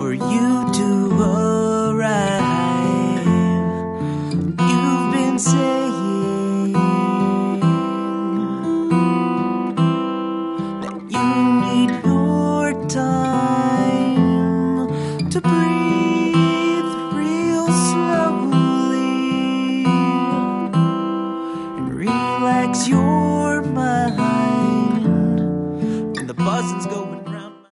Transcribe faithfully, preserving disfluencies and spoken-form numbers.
for you to arrive. You've been saying that you need your time to breathe.